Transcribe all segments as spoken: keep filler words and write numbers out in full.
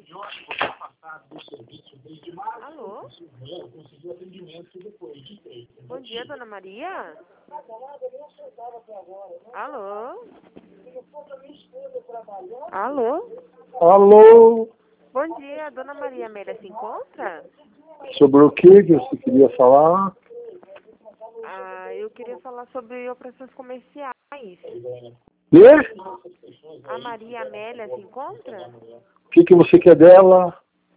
Alô? Bom dia, dona Maria. Alô? Alô? Alô? Bom dia, dona Maria Amélia se encontra? Sobre o que que você queria falar? Ah, eu queria falar sobre operações comerciais. E? A Maria Amélia se encontra? O que que você quer dela?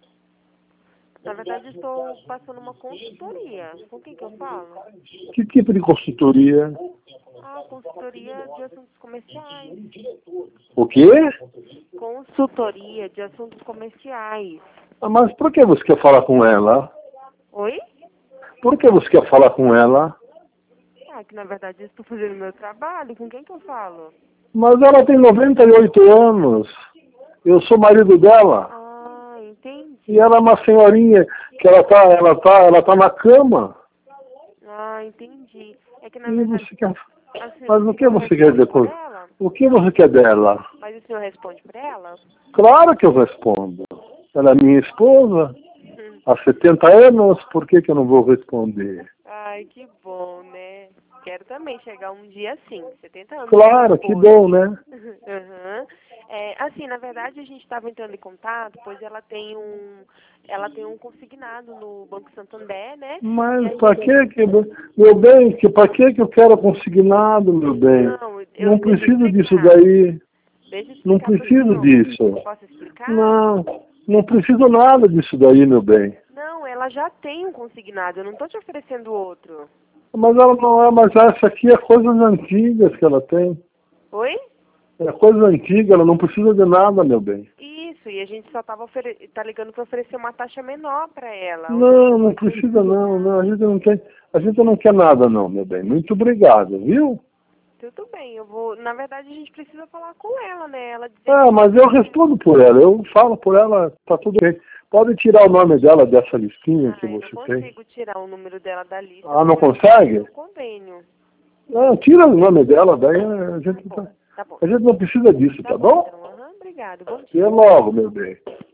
Na verdade, estou passando uma consultoria. Com quem que eu falo? Que tipo de consultoria? Ah, consultoria de assuntos comerciais. O quê? Consultoria de assuntos comerciais. Ah, mas por que você quer falar com ela? Oi? Por que você quer falar com ela? Ah, que na verdade eu estou fazendo meu trabalho. Com quem que eu falo? Mas ela tem noventa e oito anos. Eu sou marido dela. Ah, entendi. E ela é uma senhorinha que ela tá, ela tá, ela tá na cama. Ah, entendi. É que na E verdade... você quer... Assim, Mas o que senhor você quer responde por depois? ela? O que você quer dela? Mas o senhor responde por ela? Claro que eu respondo. Ela é minha esposa. Hum. Há setenta anos, por que que eu não vou responder? Ai, que bom, né? Quero também chegar um dia assim, setenta anos. Claro, que bom, né? Uhum. É, assim, na verdade, a gente estava entrando em contato, pois ela tem um, ela tem um consignado no Banco Santander, né? E Mas a para gente... que que, meu bem, que para que que eu quero consignado, meu bem? Não, eu Não deixa eu preciso disso explicar. daí. Deixa eu Não explicar pro preciso senhor. disso. Posso explicar? Não, não preciso nada disso daí, meu bem. Não, ela já tem um consignado, eu não estou te oferecendo outro. Mas ela não é, mas essa aqui é coisas antigas que ela tem. Oi? É coisa antiga, ela não precisa de nada, meu bem. Isso, e a gente só tava ofere... tá ligando para oferecer uma taxa menor para ela. Não, não precisa não, não, a gente não tem, a gente não quer nada não, meu bem. Muito obrigado, viu? Tudo bem, eu vou. Na verdade, a gente precisa falar com ela, né? Ela dizer Ah, mas eu respondo por ela, eu falo por ela, tá tudo bem. Pode tirar o nome dela dessa listinha ah, que eu não você tem. consigo tirar o número dela da lista. Ah, não porque ela consegue? tem um convênio. Não, tira o nome dela, daí a gente, Tá bom, tá bom. a gente não precisa disso, Tá tá bom, bom? então. Aham, obrigado. Bom Até dia. logo, meu bem.